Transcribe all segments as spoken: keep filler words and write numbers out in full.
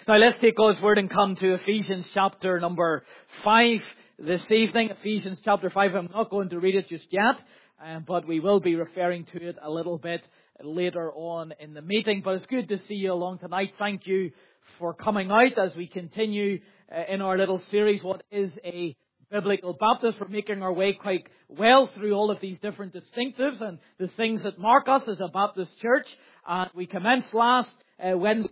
Now let's take God's Word and come to Ephesians chapter number five this evening. Ephesians chapter five. I'm not going to read it just yet, um, but we will be referring to it a little bit later on in the meeting. But it's good to see you along tonight. Thank you for coming out as we continue uh, in our little series, What is a Biblical Baptist? We're making our way quite well through all of these different distinctives and the things that mark us as a Baptist church. And we commenced last uh, Wednesday.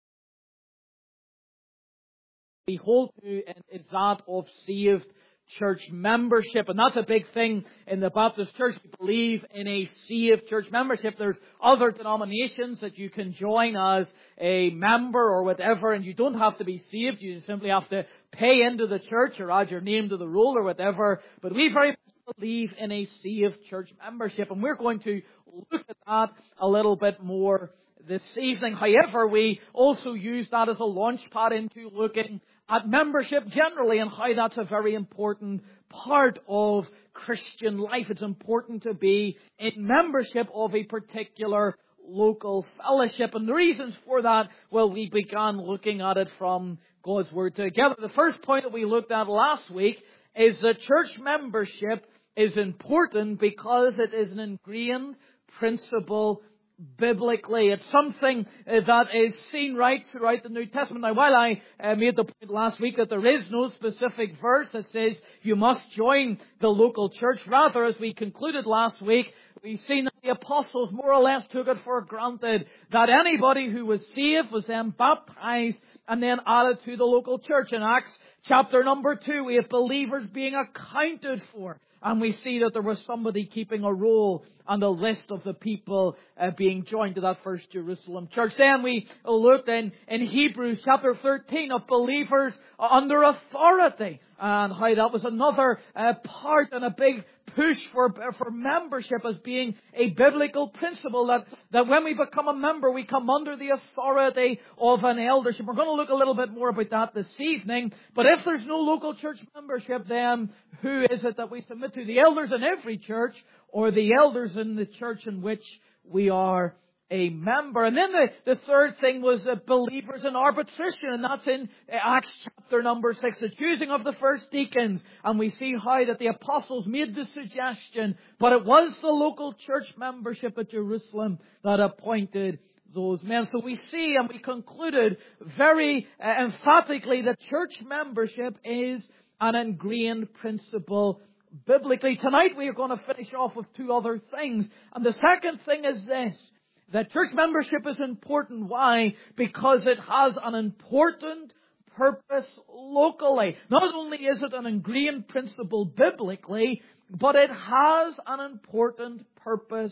We hold to is that of saved church membership. And that's a big thing in the Baptist church. We believe in a saved church membership. There's other denominations that you can join as a member or whatever, and you don't have to be saved. You simply have to pay into the church or add your name to the roll or whatever. But we very much believe in a saved church membership, and we're going to look at that a little bit more this evening. However, we also use that as a launch pad into looking at membership generally and how that's a very important part of Christian life. It's important to be in membership of a particular local fellowship. And the reasons for that, well, we began looking at it from God's Word together. The first point that we looked at last week is that church membership is important because it is an ingrained principle biblically. It's something uh, that is seen right throughout the New Testament. Now, while I uh, made the point last week that there is no specific verse that says you must join the local church, rather, as we concluded last week, we've seen that the apostles more or less took it for granted that anybody who was saved was then baptized and then added to the local church. In Acts chapter number two, we have believers being accounted for. And we see that there was somebody keeping a roll on the list of the people uh, being joined to that first Jerusalem church. Then we looked in, in Hebrews chapter thirteen of believers under authority, and how that was another uh, part and a big push for for membership as being a biblical principle, that, that when we become a member, we come under the authority of an eldership. We're going to look a little bit more about that this evening. But if there's no local church membership, then who is it that we submit to? The elders in every church, or the elders in the church in which we are a member? And then the, the third thing was uh, believers in arbitration, and that's in Acts chapter number six, the choosing of the first deacons. And we see how that the apostles made the suggestion, but it was the local church membership at Jerusalem that appointed those men. So we see, and we concluded very uh, emphatically, that church membership is an ingrained principle biblically. Tonight we are going to finish off with two other things. And the second thing is this: that church membership is important. Why? Because it has an important purpose locally. Not only is it an ingrained principle biblically, but it has an important purpose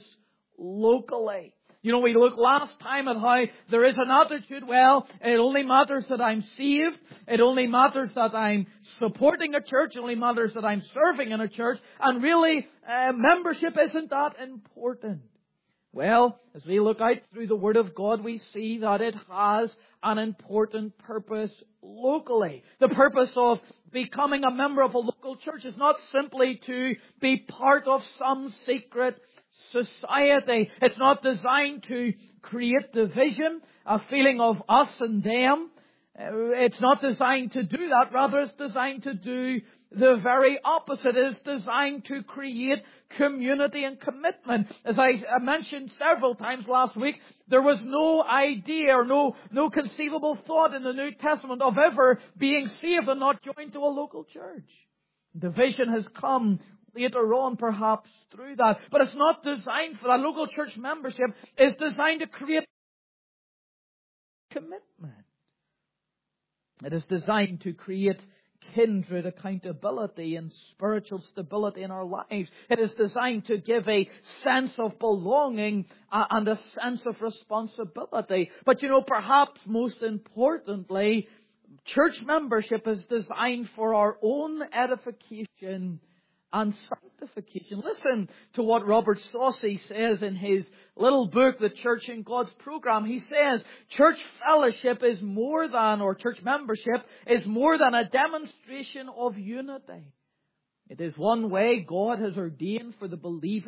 locally. You know, we looked last time at how there is an attitude, well, it only matters that I'm saved. It only matters that I'm supporting a church. It only matters that I'm serving in a church. And really, uh, membership isn't that important. Well, as we look out through the Word of God, we see that it has an important purpose locally. The purpose of becoming a member of a local church is not simply to be part of some secret society. It's not designed to create division, a feeling of us and them. It's not designed to do that. Rather, it's designed to do the very opposite. It is designed to create community and commitment. As I mentioned several times last week, there was no idea or no, no conceivable thought in the New Testament of ever being saved and not joined to a local church. Division has come later on, perhaps, through that. But it's not designed for that. Local church membership is designed to create commitment. It is designed to create kindred accountability and spiritual stability in our lives. It is designed to give a sense of belonging and a sense of responsibility. But you know, perhaps most importantly, church membership is designed for our own edification and sanctification. Listen to what Robert Saucy says in his little book, The Church in God's Program. He says, church fellowship is more than, or church membership is more than a demonstration of unity. It is one way God has ordained for the believer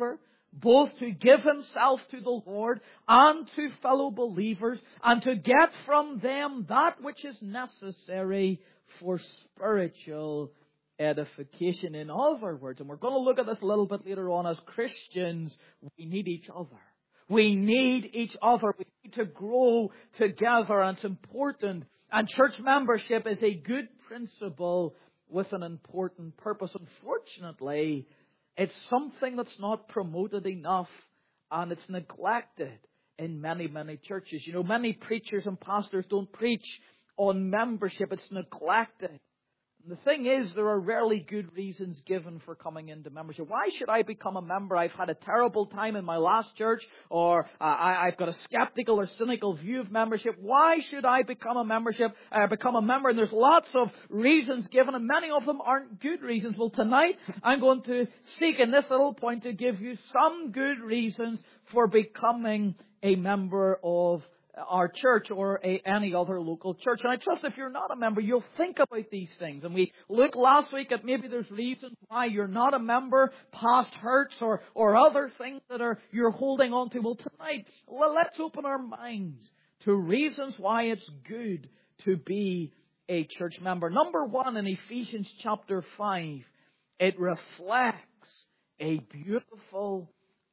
both to give himself to the Lord and to fellow believers, and to get from them that which is necessary for spiritual edification. In other words, and we're going to look at this a little bit later on, as Christians, we need each other. We need each other. We need to grow together, and it's important. And church membership is a good principle with an important purpose. Unfortunately, it's something that's not promoted enough, and it's neglected in many, many churches. You know, many preachers and pastors don't preach on membership. It's neglected. And the thing is, there are rarely good reasons given for coming into membership. Why should I become a member? I've had a terrible time in my last church, or uh, I, I've got a skeptical or cynical view of membership. Why should I become a membership? Uh, become a member? And there's lots of reasons given, and many of them aren't good reasons. Well, tonight I'm going to seek in this little point to give you some good reasons for becoming a member of our church or a, any other local church. And I trust if you're not a member, you'll think about these things. And we looked last week at maybe there's reasons why you're not a member, past hurts or, or other things that are you're holding on to. Well, tonight, well, let's open our minds to reasons why it's good to be a church member. Number one, in Ephesians chapter five, it reflects a beautiful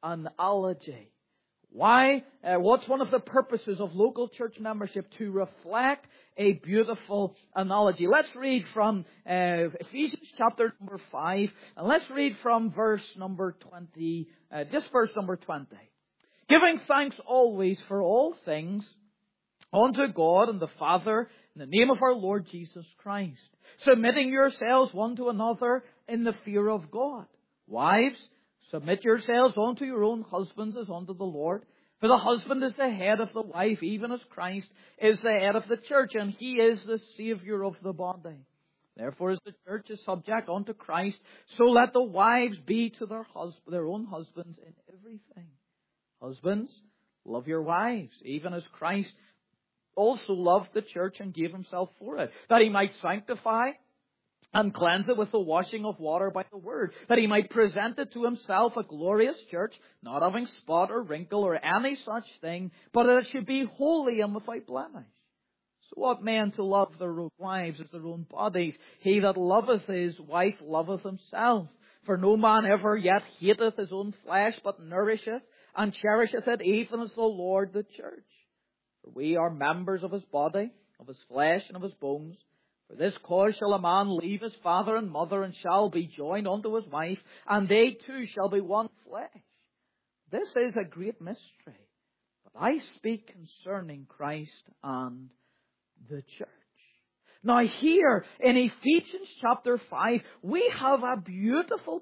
analogy. Why? Uh, what's one of the purposes of local church membership? To reflect a beautiful analogy. Let's read from uh, Ephesians chapter number five, and let's read from verse number twenty, uh, just verse number twenty. Giving thanks always for all things unto God and the Father in the name of our Lord Jesus Christ, submitting yourselves one to another in the fear of God. Wives, submit yourselves unto your own husbands as unto the Lord. For the husband is the head of the wife, even as Christ is the head of the church, and he is the Saviour of the body. Therefore, as the church is subject unto Christ, so let the wives be to their hus- their own husbands in everything. Husbands, love your wives, even as Christ also loved the church and gave himself for it, that he might sanctify and cleanse it with the washing of water by the word, that he might present it to himself a glorious church, not having spot or wrinkle or any such thing, but that it should be holy and without blemish. So ought men to love their own wives as their own bodies. He that loveth his wife loveth himself. For no man ever yet hateth his own flesh, but nourisheth and cherisheth it, even as the Lord the church. For we are members of his body, of his flesh, and of his bones. For this cause shall a man leave his father and mother, and shall be joined unto his wife, and they two shall be one flesh. This is a great mystery, but I speak concerning Christ and the church. Now here in Ephesians chapter five, we have a beautiful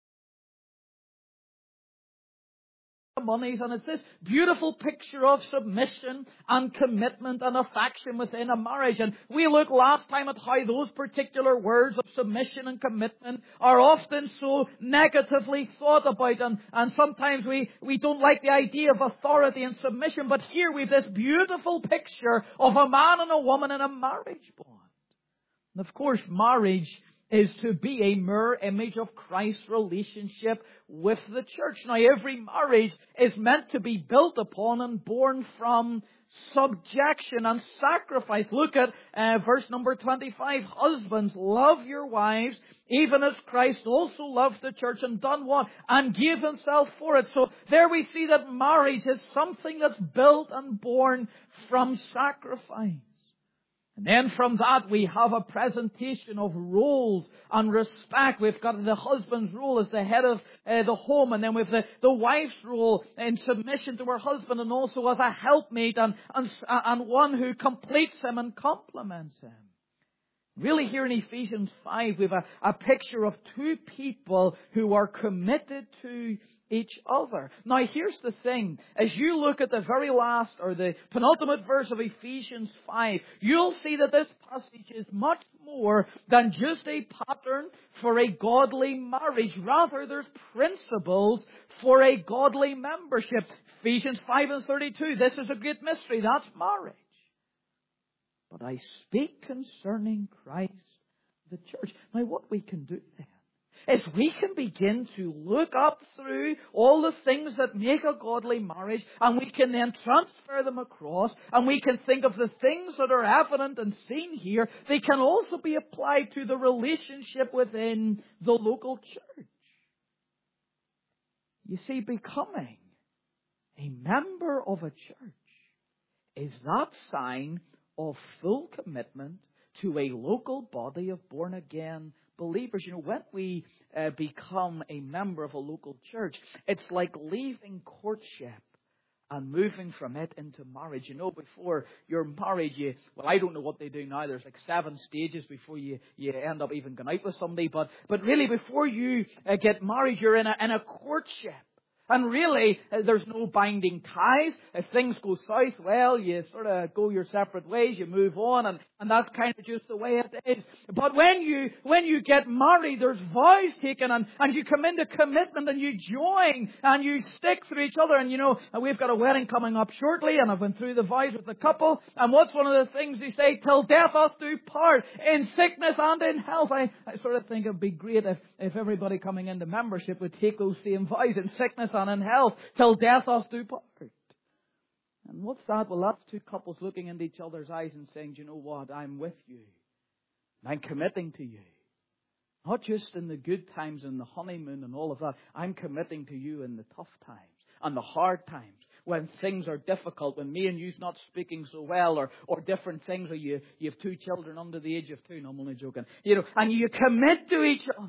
monies, and it's this beautiful picture of submission and commitment and affection within a marriage. And we looked last time at how those particular words of submission and commitment are often so negatively thought about, and, and sometimes we, we don't like the idea of authority and submission. But here we have this beautiful picture of a man and a woman in a marriage bond. And of course, marriage is to be a mirror image of Christ's relationship with the church. Now, every marriage is meant to be built upon and born from subjection and sacrifice. Look at uh, verse number twenty-five. Husbands, love your wives, even as Christ also loved the church and done what? And gave himself for it. So there we see that marriage is something that's built and born from sacrifice. And then from that we have a presentation of roles and respect. We've got the husband's role as the head of uh, the home, and then we have the, the wife's role in submission to her husband, and also as a helpmate and, and, and one who completes him and complements him. Really here in Ephesians five we have a, a picture of two people who are committed to each other. Now here's the thing. As you look at the very last or the penultimate verse of Ephesians five, you'll see that this passage is much more than just a pattern for a godly marriage. Rather, there's principles for a godly membership. Ephesians five and thirty-two, this is a great mystery. That's marriage. But I speak concerning Christ, the church. Now what we can do then is we can begin to look up through all the things that make a godly marriage, and we can then transfer them across, and we can think of the things that are evident and seen here. They can also be applied to the relationship within the local church. You see, becoming a member of a church is that sign of full commitment to a local body of born-again believers. You know, when we uh, become a member of a local church, it's like leaving courtship and moving from it into marriage. You know, before you're married, you, well, I don't know what they do now. There's like seven stages before you, you end up even going out with somebody. But, but really, before you uh, get married, you're in a, in a courtship. And really, uh, there's no binding ties. If things go south, well, you sort of go your separate ways, you move on, and, and that's kind of just the way it is. But when you when you get married, there's vows taken, and, and you come into commitment, and you join, and you stick through each other. And you know, we've got a wedding coming up shortly, and I've been through the vows with the couple. And what's one of the things they say? Till death us do part, in sickness and in health. I, I sort of think it would be great if, if everybody coming into membership would take those same vows in sickness and in health, till death us do part. And what's that? Well, that's two couples looking into each other's eyes and saying, do you know what? I'm with you. I'm committing to you. Not just in the good times and the honeymoon and all of that. I'm committing to you in the tough times and the hard times. When things are difficult, when me and you's not speaking so well, or, or different things, or you, you have two children under the age of two. No, I'm only joking. You know, and you commit to each other.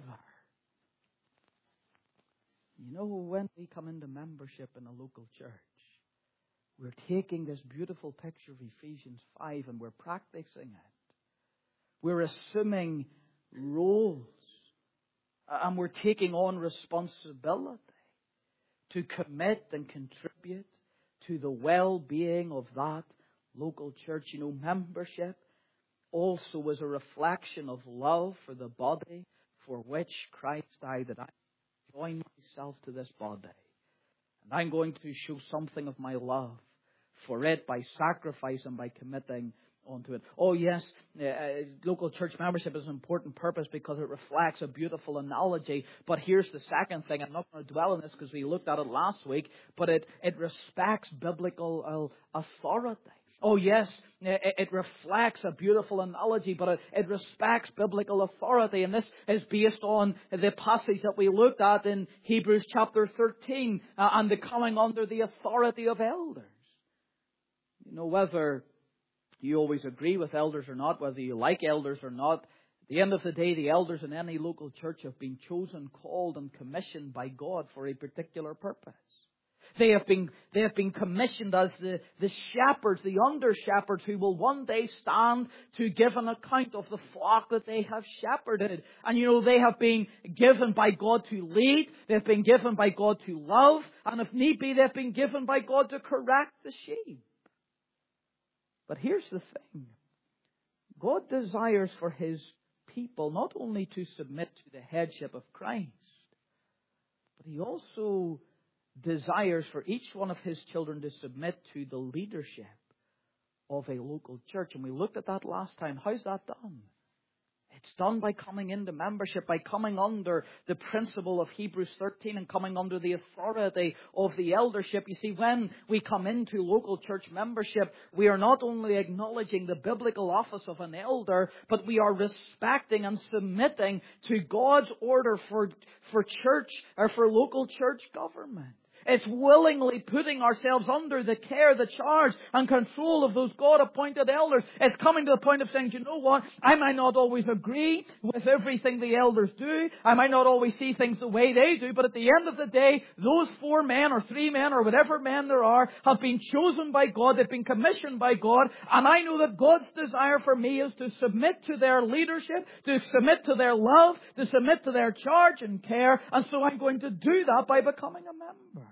You know, when we come into membership in a local church, we're taking this beautiful picture of Ephesians five and we're practicing it. We're assuming roles. And we're taking on responsibility to commit and contribute to the well-being of that local church. You know, membership also is a reflection of love for the body for which Christ died, that I join myself to this body. And I'm going to show something of my love for it by sacrifice and by committing onto it. Oh yes, uh, local church membership is an important purpose because it reflects a beautiful analogy. But here's the second thing. I'm not going to dwell on this because we looked at it last week. But it, it respects biblical uh, authority. Oh yes, it reflects a beautiful analogy, but it, it respects biblical authority. And this is based on the passage that we looked at in Hebrews chapter thirteen, uh, and the coming under the authority of elders. You know, whether you always agree with elders or not, whether you like elders or not, at the end of the day, the elders in any local church have been chosen, called, and commissioned by God for a particular purpose. They have been, they have been commissioned as the, the shepherds, the under-shepherds who will one day stand to give an account of the flock that they have shepherded. And you know, they have been given by God to lead, they've been given by God to love, and if need be, they've been given by God to correct the sheep. But here's the thing. God desires for His people not only to submit to the headship of Christ, but He also desires for each one of His children to submit to the leadership of a local church. And we looked at that last time. How's that done? It's done by coming into membership, by coming under the principle of Hebrews thirteen and coming under the authority of the eldership. You see, when we come into local church membership, we are not only acknowledging the biblical office of an elder, but we are respecting and submitting to God's order for, for church or for local church government. It's willingly putting ourselves under the care, the charge, and control of those God-appointed elders. It's coming to the point of saying, you know what? I might not always agree with everything the elders do. I might not always see things the way they do. But at the end of the day, those four men or three men or whatever men there are have been chosen by God. They've been commissioned by God. And I know that God's desire for me is to submit to their leadership, to submit to their love, to submit to their charge and care. And so I'm going to do that by becoming a member.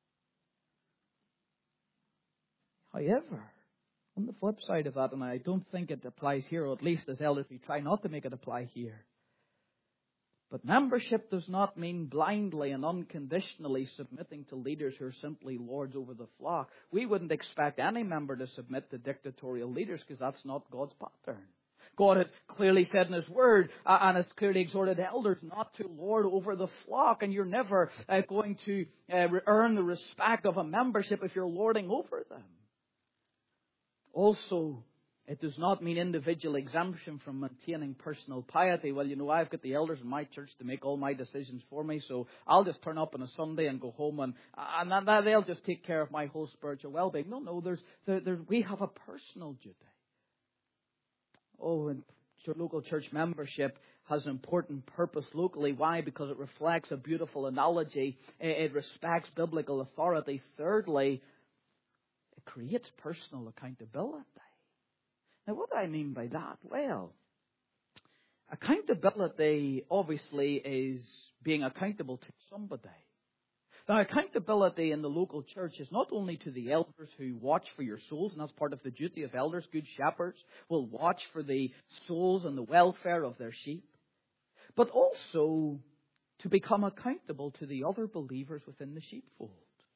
However, on the flip side of that, and I don't think it applies here, or at least as elders we try not to make it apply here, but membership does not mean blindly and unconditionally submitting to leaders who are simply lords over the flock. We wouldn't expect any member to submit to dictatorial leaders because that's not God's pattern. God has clearly said in His Word, uh, and has clearly exhorted elders not to lord over the flock, and you're never uh, going to uh, earn the respect of a membership if you're lording over them. Also, it does not mean individual exemption from maintaining personal piety. Well, you know, I've got the elders in my church to make all my decisions for me, so I'll just turn up on a Sunday and go home, and and that, they'll just take care of my whole spiritual well-being. No, no, there's there, there, we have a personal duty. Oh, and local church membership has an important purpose locally. Why? Because it reflects a beautiful analogy. It respects biblical authority. Thirdly, it creates personal accountability. Now, what do I mean by that? Well, accountability obviously is being accountable to somebody. Now, accountability in the local church is not only to the elders who watch for your souls, and that's part of the duty of elders. Good shepherds will watch for the souls and the welfare of their sheep, but also to become accountable to the other believers within the sheepfold.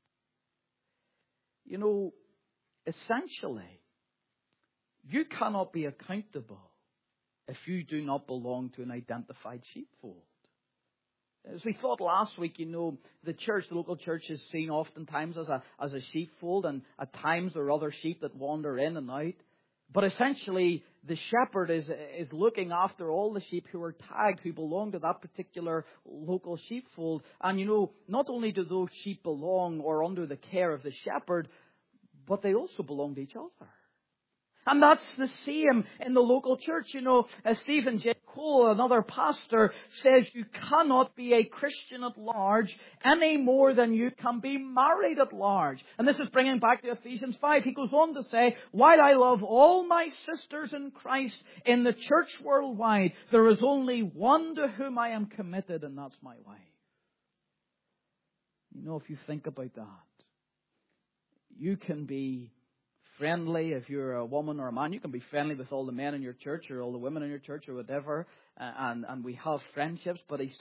You know, essentially, you cannot be accountable if you do not belong to an identified sheepfold. As we thought last week, you know, the church, the local church is seen oftentimes as a as a sheepfold, and at times there are other sheep that wander in and out. But essentially, the shepherd is is looking after all the sheep who are tagged, who belong to that particular local sheepfold. And you know, not only do those sheep belong or under the care of the shepherd, but they also belong to each other. And that's the same in the local church. You know, as Stephen J. Cole, another pastor, says you cannot be a Christian at large any more than you can be married at large. And this is bringing back to Ephesians five. He goes on to say, while I love all my sisters in Christ in the church worldwide, there is only one to whom I am committed, and that's my wife. You know, if you think about that, you can be friendly if you're a woman or a man. You can be friendly with all the men in your church or all the women in your church or whatever, uh, and, and we have friendships, but he's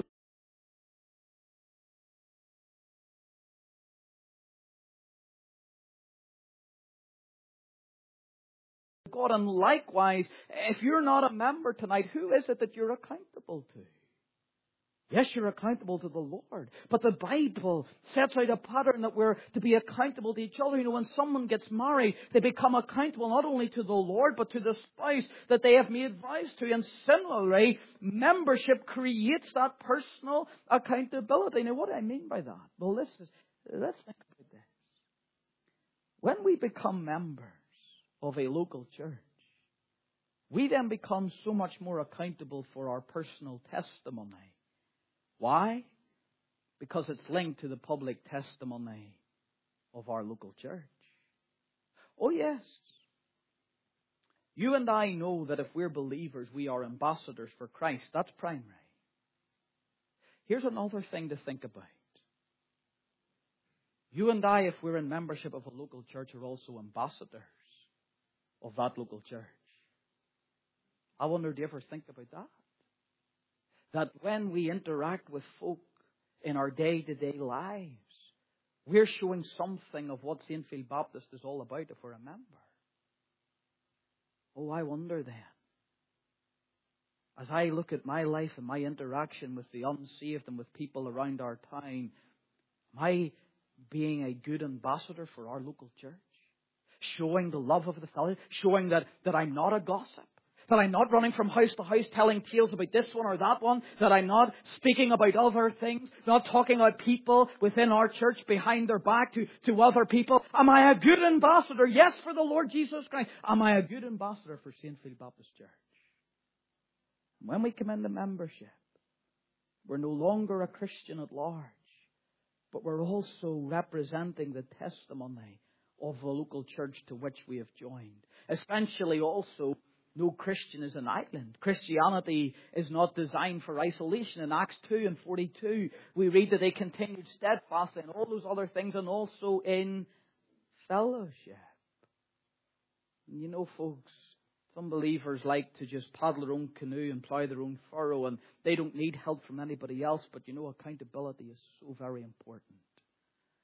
God. And likewise, if you're not a member tonight, who is it that you're accountable to? Yes, you're accountable to the Lord. But the Bible sets out a pattern that we're to be accountable to each other. You know, when someone gets married, they become accountable not only to the Lord, but to the spouse that they have made vows to. And similarly, membership creates that personal accountability. Now, what do I mean by that? Well, this is, let's think about this. When we become members of a local church, we then become so much more accountable for our personal testimony. Why? Because it's linked to the public testimony of our local church. Oh yes. You and I know that if we're believers, we are ambassadors for Christ. That's primary. Here's another thing to think about. You and I, if we're in membership of a local church, are also ambassadors of that local church. I wonder, do you ever think about that? That when we interact with folk in our day-to-day lives, we're showing something of what Saintfield Baptist is all about if we're a member. Oh, I wonder then, as I look at my life and my interaction with the unsaved and with people around our town, am I being a good ambassador for our local church? Showing the love of the fellowship, showing that, that I'm not a gossip. That I'm not running from house to house telling tales about this one or that one. That I'm not speaking about other things. Not talking about people within our church behind their back to, to other people. Am I a good ambassador? Yes, for the Lord Jesus Christ. Am I a good ambassador for Saintfield Baptist Church? When we come into membership, we're no longer a Christian at large, but we're also representing the testimony of the local church to which we have joined. Essentially also, no Christian is an island. Christianity is not designed for isolation. In Acts two and forty-two, we read that they continued steadfastly in all those other things and also in fellowship. And you know, folks, some believers like to just paddle their own canoe and plough their own furrow, and they don't need help from anybody else. But you know, accountability is so very important.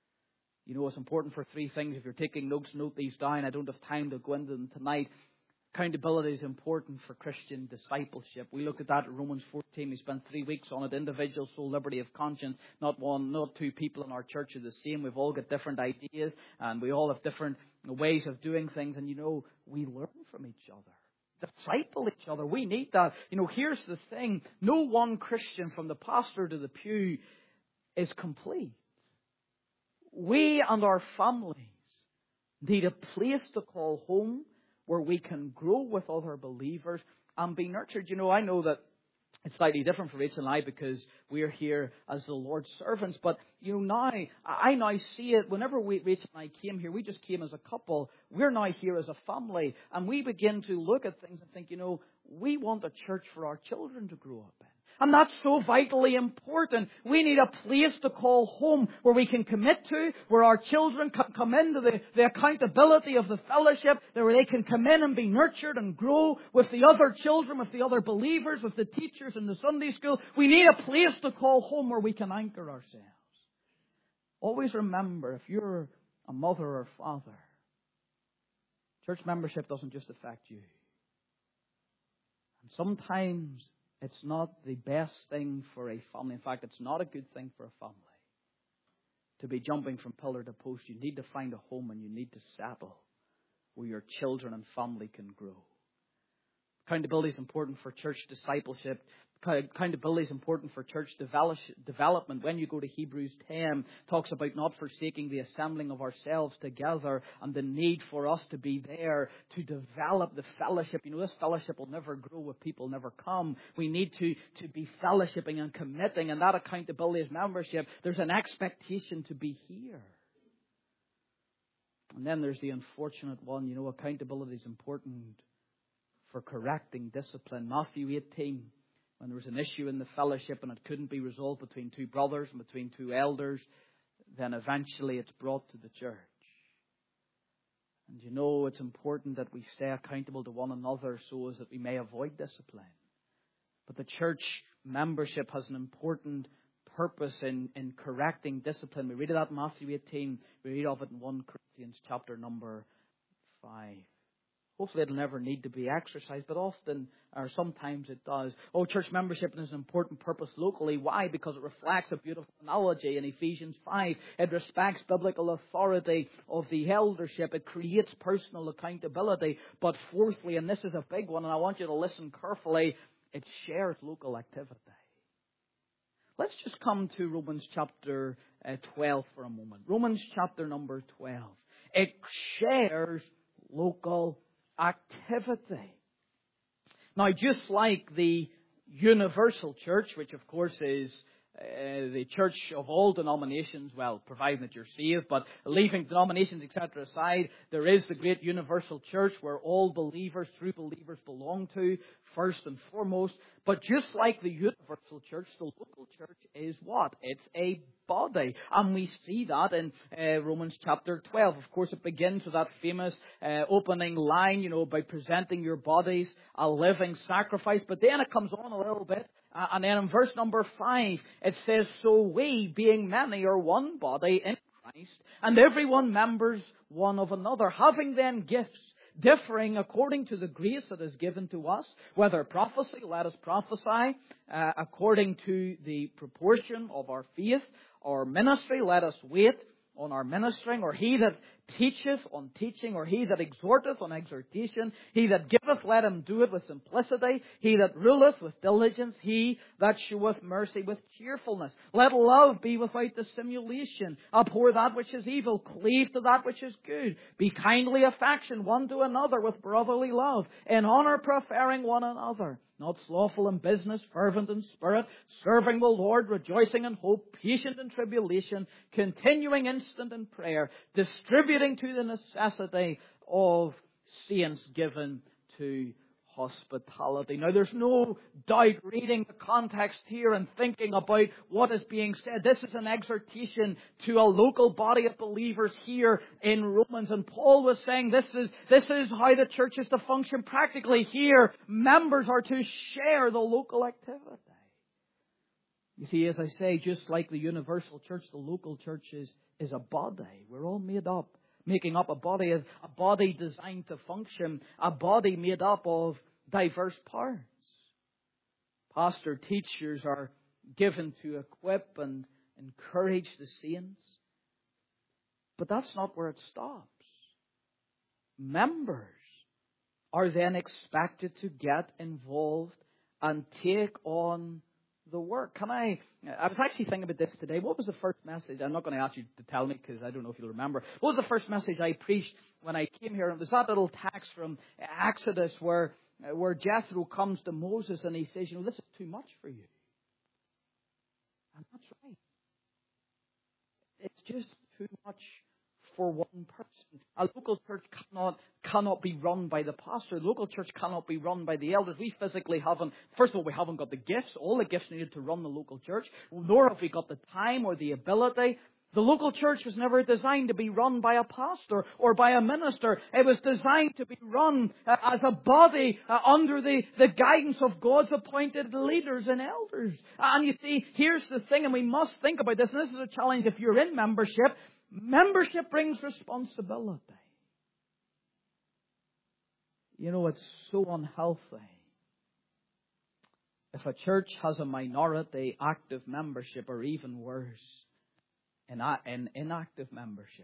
You know, it's important for three things. If you're taking notes, note these down. I don't have time to go into them tonight. Accountability is important for Christian discipleship. We looked at that in Romans fourteen. We spent three weeks on it. Individual soul liberty of conscience. Not one, not two people in our church are the same. We've all got different ideas and we all have different ways of doing things. And you know, we learn from each other. Disciple each other. We need that. You know, here's the thing. No one Christian from the pastor to the pew is complete. We and our families need a place to call home where we can grow with other believers and be nurtured. You know, I know that it's slightly different for Rachel and I because we're here as the Lord's servants. But, you know, now, I now see it. Whenever we, Rachel and I came here, we just came as a couple. We're now here as a family. And we begin to look at things and think, you know, we want a church for our children to grow up in. And that's so vitally important. We need a place to call home where we can commit to, where our children can come into the, the accountability of the fellowship, where they can come in and be nurtured and grow with the other children, with the other believers, with the teachers in the Sunday school. We need a place to call home where we can anchor ourselves. Always remember, if you're a mother or father, church membership doesn't just affect you. And sometimes it's not the best thing for a family. In fact, it's not a good thing for a family to be jumping from pillar to post. You need to find a home and you need to settle where your children and family can grow. Accountability is important for church discipleship. Accountability is important for church development. When you go to Hebrews ten, it talks about not forsaking the assembling of ourselves together and the need for us to be there to develop the fellowship. You know, this fellowship will never grow if people never come. We need to, to be fellowshipping and committing, and that accountability is membership. There's an expectation to be here. And then there's the unfortunate one. You know, accountability is important for correcting discipline. Matthew eighteen. When there was an issue in the fellowship and it couldn't be resolved between two brothers and between two elders, then eventually it's brought to the church. And you know, it's important that we stay accountable to one another so as that we may avoid discipline. But the church membership has an important purpose in, in correcting discipline. We read of that in Matthew eighteen. We read of it in First Corinthians chapter number five. Hopefully it'll never need to be exercised, but often or sometimes it does. Oh, church membership has an important purpose locally. Why? Because it reflects a beautiful analogy in Ephesians five. It respects biblical authority of the eldership. It creates personal accountability. But fourthly, and this is a big one, and I want you to listen carefully, it shares local activity. Let's just come to Romans chapter uh, twelve for a moment. Romans chapter number twelve. It shares local activity. Now, just like the universal church, which of course is uh, the church of all denominations, well, providing that you're saved, but leaving denominations, et cetera aside, there is the great universal church where all believers, true believers, belong to, first and foremost. But just like the universal church, the local church is what? It's a body. And we see that in uh, Romans chapter twelve. Of course, it begins with that famous uh, opening line, you know, by presenting your bodies a living sacrifice. But then it comes on a little bit. Uh, and then in verse number five, it says, so we, being many, are one body in Christ, and everyone members one of another, having then gifts differing according to the grace that is given to us, whether prophecy, let us prophesy uh, according to the proportion of our faith, or ministry, let us wait on our ministering, or he that teacheth on teaching, or he that exhorteth on exhortation, he that giveth, let him do it with simplicity, he that ruleth with diligence, he that sheweth mercy with cheerfulness. Let love be without dissimulation. Abhor that which is evil, cleave to that which is good. Be kindly affectioned one to another with brotherly love, in honour preferring one another. Not slothful in business, fervent in spirit, serving the Lord, rejoicing in hope, patient in tribulation, continuing instant in prayer, distributing to the necessity of saints, given to hospitality. Now, there's no doubt reading the context here and thinking about what is being said. This is an exhortation to a local body of believers here in Romans. And Paul was saying this is, this is how the church is to function practically. Here, members are to share the local activity. You see, as I say, just like the universal church, the local church is, is a body. We're all made up. making up a body, a body designed to function, a body made up of diverse parts. Pastor teachers are given to equip and encourage the saints. But that's not where it stops. Members are then expected to get involved and take on the work. Can I, I was actually thinking about this today. What was the first message? I'm not going to ask you to tell me because I don't know if you'll remember. What was the first message I preached when I came here? It was that little text from Exodus where, where Jethro comes to Moses and he says, you know, this is too much for you. And that's right. It's just too much for one person. A local church cannot cannot be run by the pastor. The local church cannot be run by the elders. We physically haven't, first of all, we haven't got the gifts, all the gifts needed to run the local church, nor have we got the time or the ability. The local church was never designed to be run by a pastor or by a minister. It was designed to be run uh, as a body uh, under the, the guidance of God's appointed leaders and elders. And you see, here's the thing, and we must think about this, and this is a challenge if you're in membership. Membership brings responsibility. You know, it's so unhealthy if a church has a minority active membership, or even worse, an inactive membership.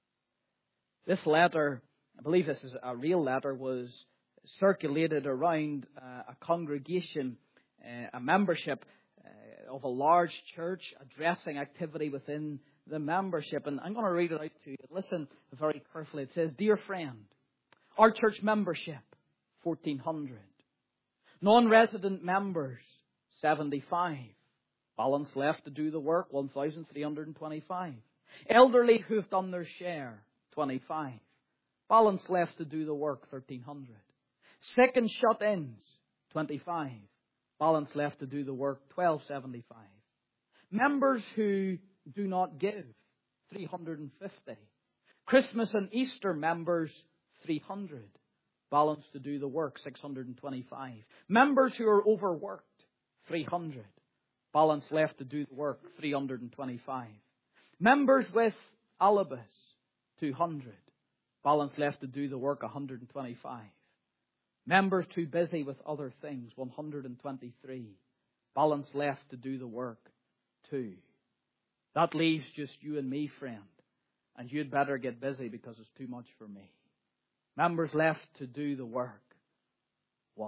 This letter, I believe this is a real letter, was circulated around uh, a congregation, uh, a membership uh, of a large church addressing activity within the membership. And I'm going to read it out to you. Listen very carefully. It says, "Dear friend, our church membership, fourteen hundred. Non-resident members, seventy-five. Balance left to do the work, one thousand three hundred twenty-five. Elderly who've done their share, twenty-five. Balance left to do the work, thirteen hundred. Sick and shut-ins, twenty-five. Balance left to do the work, twelve seventy-five. Members who do not give, three hundred fifty. Christmas and Easter members, three hundred. Balance to do the work, six hundred twenty-five. Members who are overworked, three hundred. Balance left to do the work, three hundred twenty-five. Members with alibis, two hundred. Balance left to do the work, one hundred twenty-five. Members too busy with other things, one hundred twenty-three. Balance left to do the work, two. That leaves just you and me, friend. And you'd better get busy because it's too much for me. Members left to do the work, one.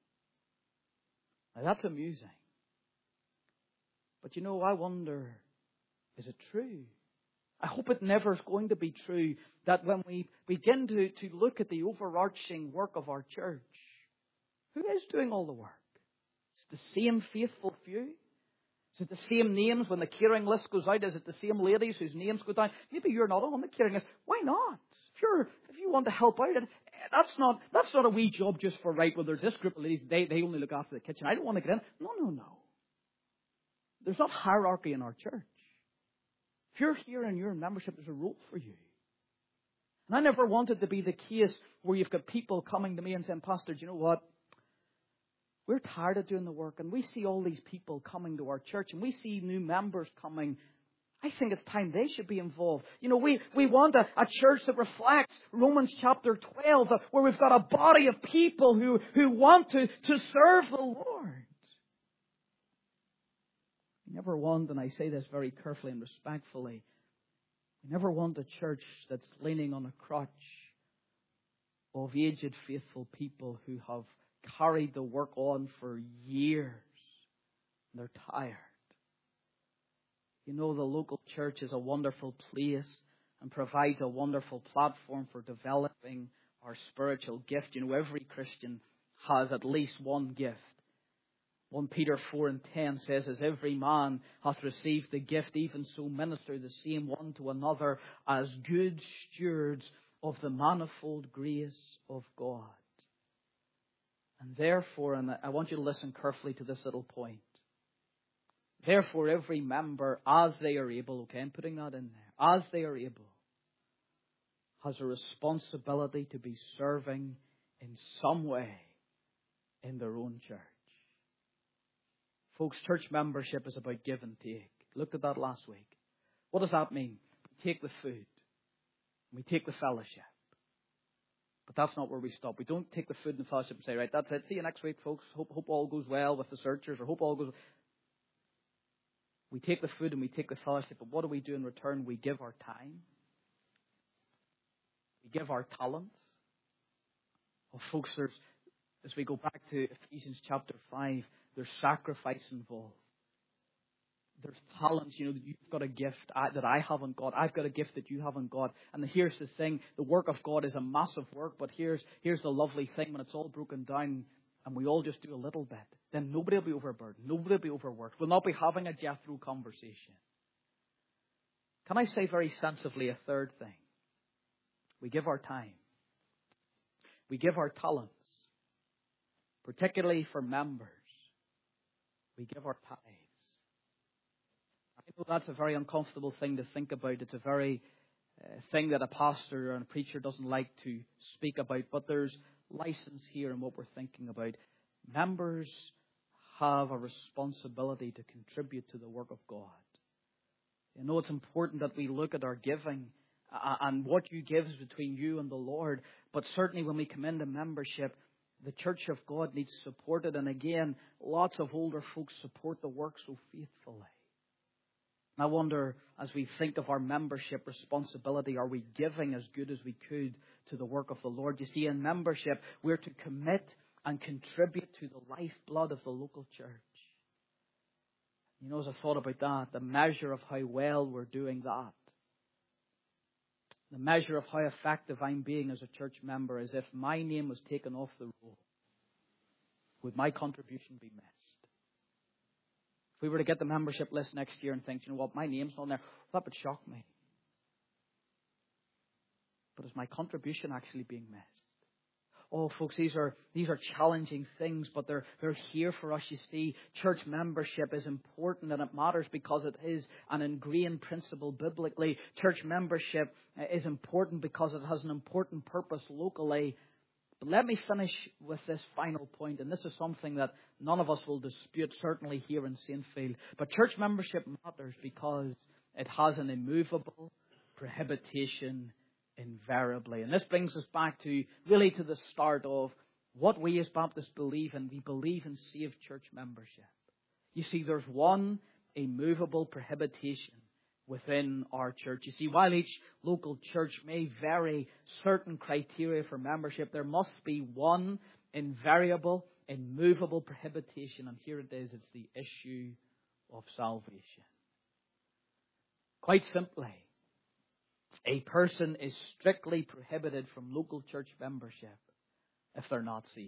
Now that's amusing. But you know, I wonder, is it true? I hope it never is going to be true that when we begin to, to look at the overarching work of our church, who is doing all the work? Is it the same faithful few? Is it the same names when the caring list goes out? Is it the same ladies whose names go down? Maybe you're not on the caring list. Why not? If you're, if you want to help out, that's not that's not a wee job just for, right, well, there's this group of ladies, they, they only look after the kitchen. I don't want to get in. No, no, no. There's not hierarchy in our church. If you're here and you're in membership, there's a role for you. And I never wanted to be the case where you've got people coming to me and saying, Pastor, do you know what? We're tired of doing the work, and we see all these people coming to our church, and we see new members coming. I think it's time they should be involved. You know, we, we want a, a church that reflects Romans chapter twelve, where we've got a body of people who, who want to, to serve the Lord. We never want, and I say this very carefully and respectfully, we never want a church that's leaning on a crutch of aged, faithful people who have carried the work on for years. And they're tired. You know, the local church is a wonderful place and provides a wonderful platform for developing our spiritual gift. You know, every Christian has at least one gift. First Peter four and ten says, as every man hath received the gift, even so minister the same one to another as good stewards of the manifold grace of God. And therefore, and I want you to listen carefully to this little point. Therefore, every member, as they are able, okay, I'm putting that in there, as they are able, has a responsibility to be serving in some way in their own church. Folks, church membership is about give and take. Looked at that last week. What does that mean? We take the food. We take the fellowship. But that's not where we stop. We don't take the food and the fellowship and say, right, that's it. See you next week, folks. Hope, hope all goes well with the searchers, or hope all goes. We take the food and we take the fellowship, but what do we do in return? We give our time. We give our talents. Well, folks, there's, as we go back to Ephesians chapter five, there's sacrifice involved. There's talents, you know, that you've got a gift that I haven't got. I've got a gift that you haven't got. And here's the thing, the work of God is a massive work, but here's here's the lovely thing, when it's all broken down and we all just do a little bit, then nobody will be overburdened. Nobody will be overworked. We'll not be having a Jethro conversation. Can I say very sensibly a third thing? We give our time. We give our talents, particularly for members. We give our tithes. I know that's a very uncomfortable thing to think about. It's a very uh, thing that a pastor or a preacher doesn't like to speak about. But there's license here in what we're thinking about. Members have a responsibility to contribute to the work of God. You know, it's important that we look at our giving, uh, and what you give is between you and the Lord. But certainly when we come into membership, the Church of God needs supported. And again, lots of older folks support the work so faithfully. And I wonder, as we think of our membership responsibility, are we giving as good as we could to the work of the Lord? You see, in membership, we're to commit and contribute to the lifeblood of the local church. You know, as I thought about that, the measure of how well we're doing that, the measure of how effective I'm being as a church member, is if my name was taken off the roll, would my contribution be missed? If we were to get the membership list next year and think, you know what, my name's not on there, that would shock me. But is my contribution actually being missed? Oh, folks, these are these are challenging things, but they're they're here for us. You see, church membership is important, and it matters because it is an ingrained principle biblically. Church membership is important because it has an important purpose locally. But let me finish with this final point, and this is something that none of us will dispute, certainly here in Saintfield. But church membership matters because it has an immovable prohibition invariably. And this brings us back to, really to the start of what we as Baptists believe in. We believe in saved church membership. You see, there's one immovable prohibition within our church. You see, while each local church may vary certain criteria for membership, there must be one invariable, immovable prohibition. And here it is. It's the issue of salvation. Quite simply, a person is strictly prohibited from local church membership if they're not saved.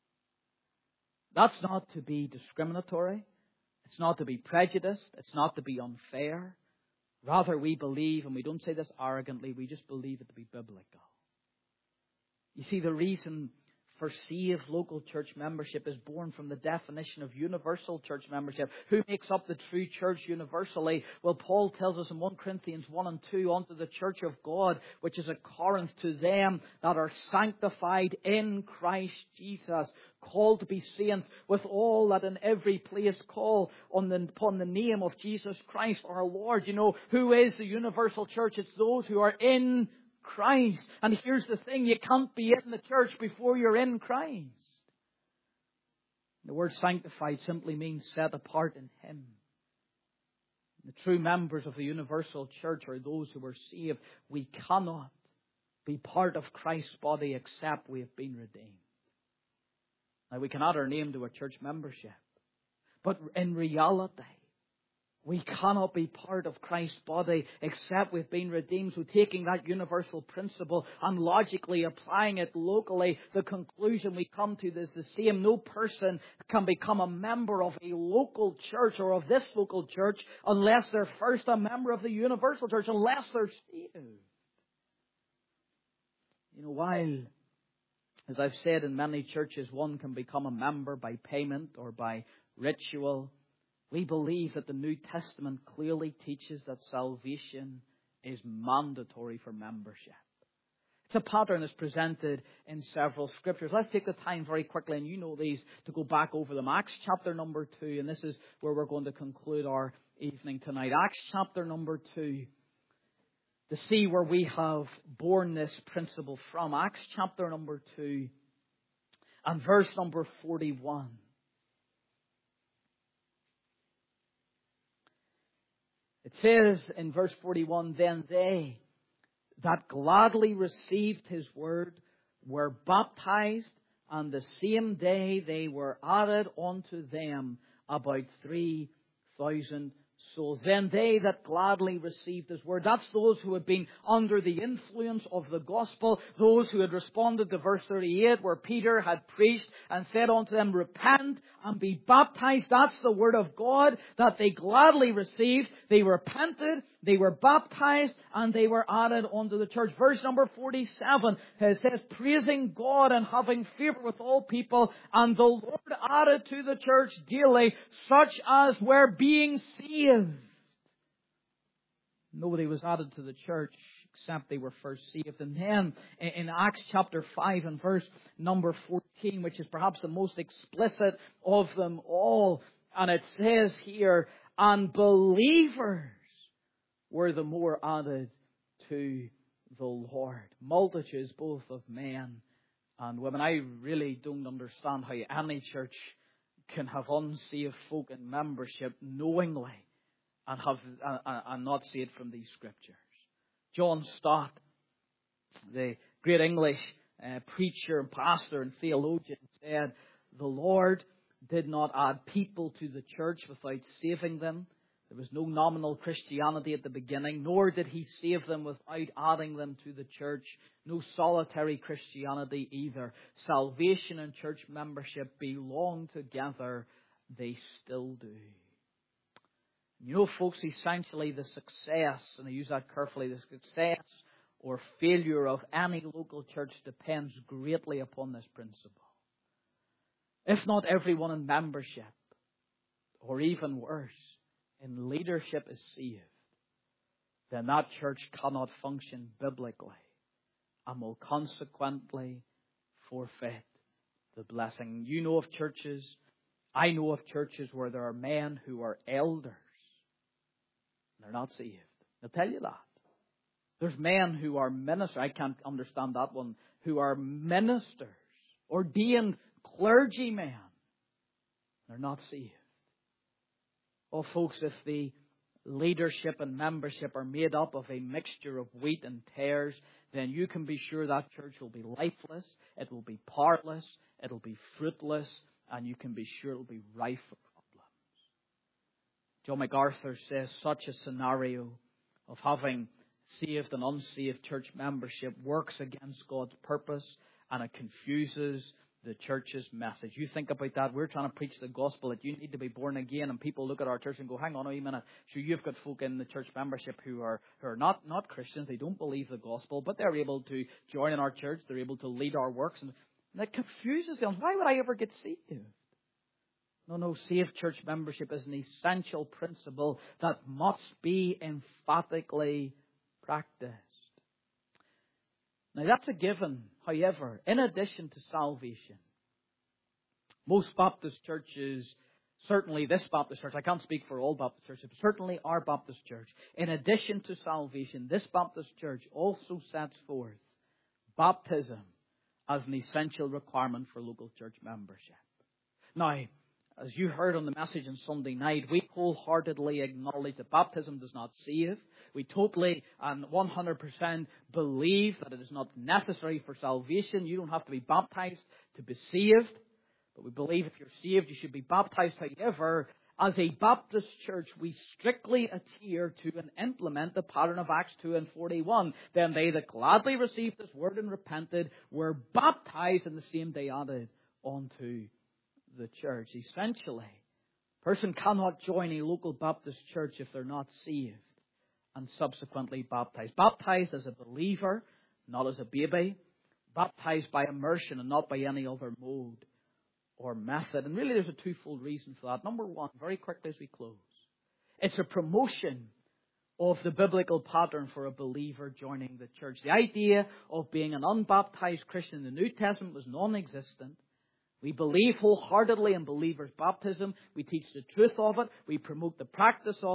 That's not to be discriminatory. It's not to be prejudiced. It's not to be unfair. Rather, we believe, and we don't say this arrogantly, we just believe it to be biblical. You see, the reason for saved local church membership is born from the definition of universal church membership. Who makes up the true church universally? Well, Paul tells us in First Corinthians one and two, unto the church of God, which is at Corinth, to them that are sanctified in Christ Jesus, called to be saints, with all that in every place call on the, upon the name of Jesus Christ our Lord. You know, who is the universal church? It's those who are in Christ. And here's the thing, you can't be in the church before you're in Christ. The word sanctified simply means set apart in Him. The true members of the universal church are those who are saved. We cannot be part of Christ's body except we have been redeemed. Now, we can add our name to a church membership, but in reality, we cannot be part of Christ's body except we've been redeemed. So taking that universal principle and logically applying it locally, the conclusion we come to is the same. No person can become a member of a local church or of this local church unless they're first a member of the universal church, unless they're saved. You know, while, as I've said, in many churches, one can become a member by payment or by ritual, we believe that the New Testament clearly teaches that salvation is mandatory for membership. It's a pattern that's presented in several scriptures. Let's take the time very quickly, and you know these, to go back over them. Acts chapter number two, and this is where we're going to conclude our evening tonight. Acts chapter number two. to see where we have borne this principle from. Acts chapter number two and verse number forty-one. It says in verse forty-one, "Then they that gladly received his word were baptized, and the same day they were added unto them about three thousand souls." Then they that gladly received his word. That's those who had been under the influence of the gospel. Those who had responded to verse thirty-eight, where Peter had preached and said unto them, "Repent and be baptized." That's the word of God that they gladly received. They repented, they were baptized, and they were added unto the church. Verse number forty-seven, it says, "Praising God and having favor with all people, and the Lord added to the church daily such as were being saved." Nobody was added to the church except they were first saved. And then in Acts chapter five and verse number fourteen, which is perhaps the most explicit of them all, and it says here, "And believers were the more added to the Lord." Multitudes both of men and women. I really don't understand how any church can have unsaved folk in membership knowingly and have and, and not see it from these scriptures. John Stott, the great English uh, preacher and pastor and theologian, said, "The Lord did not add people to the church without saving them. There was no nominal Christianity at the beginning, nor did he save them without adding them to the church. No solitary Christianity either. Salvation and church membership belong together. They still do." You know, folks, essentially the success, and I use that carefully, the success or failure of any local church depends greatly upon this principle. If not everyone in membership, or even worse, in leadership is saved, then that church cannot function biblically and will consequently forfeit the blessing. You know of churches, I know of churches where there are men who are elders. They're not saved. I'll tell you that. There's men who are ministers. I can't understand that one. Who are ministers, ordained clergymen. They're not saved. Well, folks, if the leadership and membership are made up of a mixture of wheat and tares, then you can be sure that church will be lifeless, it will be powerless, it will be fruitless, and you can be sure it will be rife for problems. John MacArthur says such a scenario of having saved and unsaved church membership works against God's purpose, and it confuses the church's message. You think about that. We're trying to preach the gospel that you need to be born again, and people look at our church and go, "Hang on a minute. So you've got folk in the church membership who are who are not, not Christians. They don't believe the gospel, but they're able to join in our church. They're able to lead our works." And that confuses them. Why would I ever get saved? No, no, saved church membership is an essential principle that must be emphatically practiced. Now, that's a given. However, in addition to salvation, most Baptist churches, certainly this Baptist church, I can't speak for all Baptist churches, but certainly our Baptist church, in addition to salvation, this Baptist church also sets forth baptism as an essential requirement for local church membership. Now, as you heard on the message on Sunday night, we wholeheartedly acknowledge that baptism does not save. We totally and one hundred percent believe that it is not necessary for salvation. You don't have to be baptized to be saved. But we believe if you're saved, you should be baptized. However, as a Baptist church, we strictly adhere to and implement the pattern of Acts two and forty-one. Then they that gladly received this word and repented were baptized, and the same day added unto the church. Essentially, a person cannot join a local Baptist church if they're not saved and subsequently baptized. Baptized as a believer, not as a baby. Baptized by immersion and not by any other mode or method. And really there's a twofold reason for that. Number one, very quickly as we close, it's a promotion of the biblical pattern for a believer joining the church. The idea of being an unbaptized Christian in the New Testament was non-existent. We believe wholeheartedly in believers' baptism. We teach the truth of it. We promote the practice of it.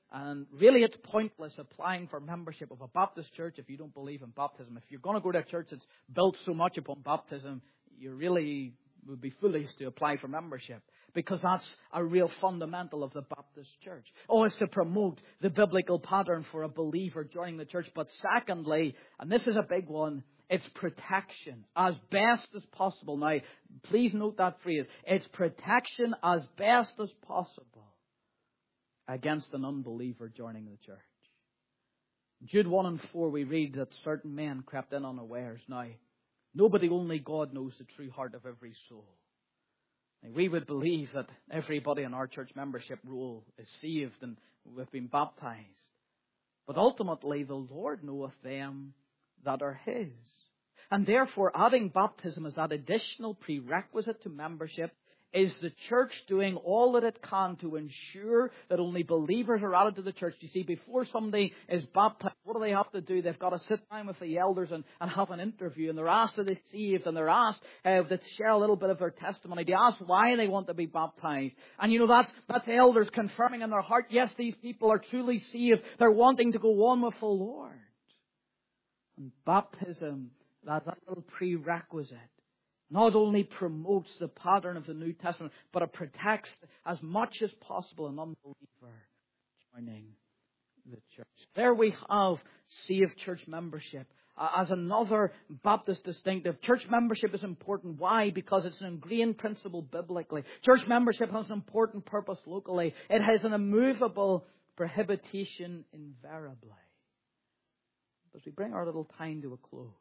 And really it's pointless applying for membership of a Baptist church if you don't believe in baptism. If you're going to go to a church that's built so much upon baptism, you really would be foolish to apply for membership, because that's a real fundamental of the Baptist church. Oh, it's to promote the biblical pattern for a believer joining the church. But secondly, and this is a big one, it's protection as best as possible. Now, please note that phrase. It's protection as best as possible against an unbeliever joining the church. In Jude one and four, we read that certain men crept in unawares. Now, nobody, only God knows the true heart of every soul. And we would believe that everybody in our church membership roll is saved and we've been baptized. But ultimately, the Lord knoweth them that are His. And therefore, adding baptism as that additional prerequisite to membership is the church doing all that it can to ensure that only believers are added to the church. You see, before somebody is baptized, what do they have to do? They've got to sit down with the elders and, and have an interview. And they're asked, are they saved? And they're asked uh, to share a little bit of their testimony. They ask why they want to be baptized. And you know, that's, that's elders confirming in their heart, yes, these people are truly saved. They're wanting to go on with the Lord. And baptism, that's that little prerequisite, not only promotes the pattern of the New Testament, but it protects as much as possible an unbeliever joining the church. There we have saved church membership as another Baptist distinctive. Church membership is important. Why? Because it's an ingrained principle biblically. Church membership has an important purpose locally. It has an immovable prohibition invariably. As we bring our little time to a close,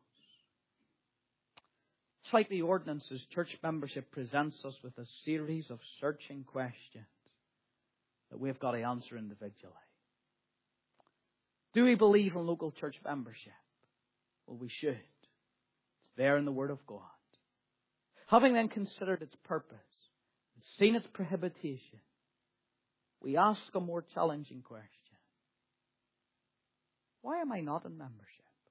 just like the ordinances, church membership presents us with a series of searching questions that we've got to answer individually. Do we believe in local church membership? Well, we should. It's there in the Word of God. Having then considered its purpose and seen its prohibition, we ask a more challenging question. Why am I not in membership?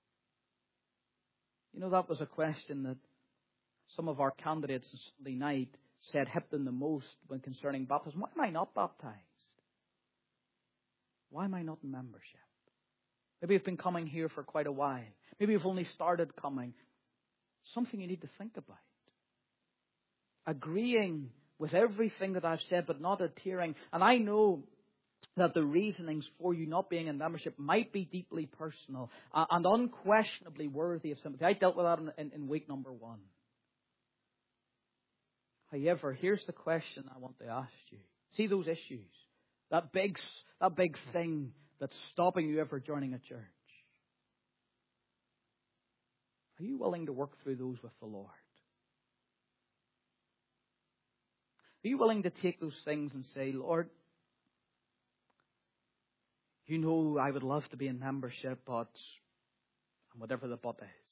You know, that was a question that some of our candidates on Sunday night said hit them the most when concerning baptism. Why am I not baptized? Why am I not in membership? Maybe you've been coming here for quite a while. Maybe you've only started coming. Something you need to think about. Agreeing with everything that I've said, but not adhering. And I know that the reasonings for you not being in membership might be deeply personal uh, and unquestionably worthy of sympathy. I dealt with that in, in, in week number one. However, here's the question I want to ask you. See those issues? That big, that big thing that's stopping you ever joining a church. Are you willing to work through those with the Lord? Are you willing to take those things and say, Lord, you know I would love to be in membership, but and whatever the but is.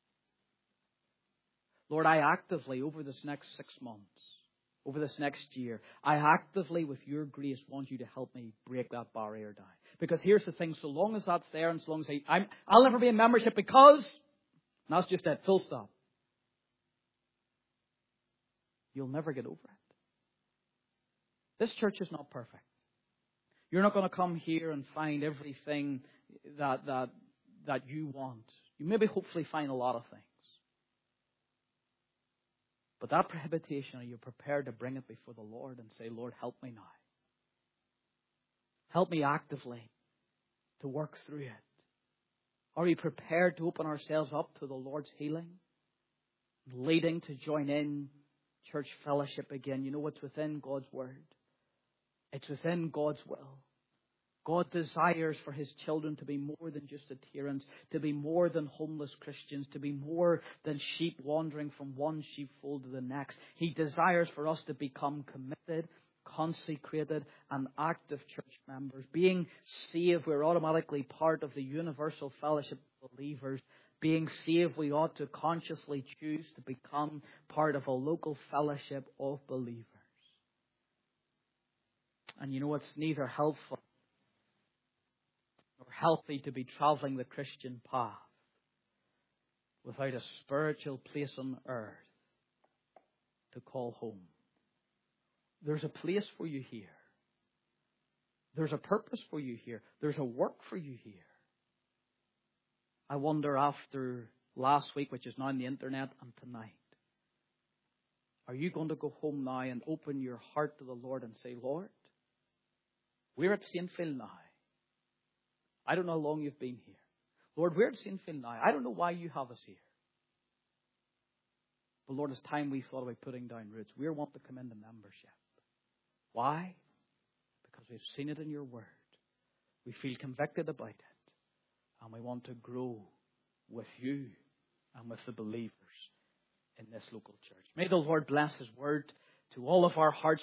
Lord, I actively, over this next six months, over this next year, I actively, with your grace, want you to help me break that barrier down. Because here's the thing, so long as that's there and so long as I, I'm, I'll never be in membership because, and that's just it, full stop. You'll never get over it. This church is not perfect. You're not going to come here and find everything that, that, that you want. You maybe hopefully find a lot of things. But that prohibition, are you prepared to bring it before the Lord and say, Lord, help me now. Help me actively to work through it. Are we prepared to open ourselves up to the Lord's healing? Leading to join in church fellowship again. You know, it's within God's Word. It's within God's will. God desires for His children to be more than just adherents, to be more than homeless Christians, to be more than sheep wandering from one sheepfold to the next. He desires for us to become committed, consecrated, and active church members. Being saved, we're automatically part of the universal fellowship of believers. Being saved, we ought to consciously choose to become part of a local fellowship of believers. And you know, it's neither helpful nor healthy to be traveling the Christian path without a spiritual place on earth to call home. There's a place for you here. There's a purpose for you here. There's a work for you here. I wonder after last week, which is now on the internet, and tonight, are you going to go home now and open your heart to the Lord and say, Lord, we're at Saint Phil now. I don't know how long you've been here. Lord, we're at Saint Phil now. I don't know why you have us here. But Lord, it's time we thought about putting down roots. We want to come into membership. Why? Because we've seen it in your word. We feel convicted about it. And we want to grow with you and with the believers in this local church. May the Lord bless His word to all of our hearts.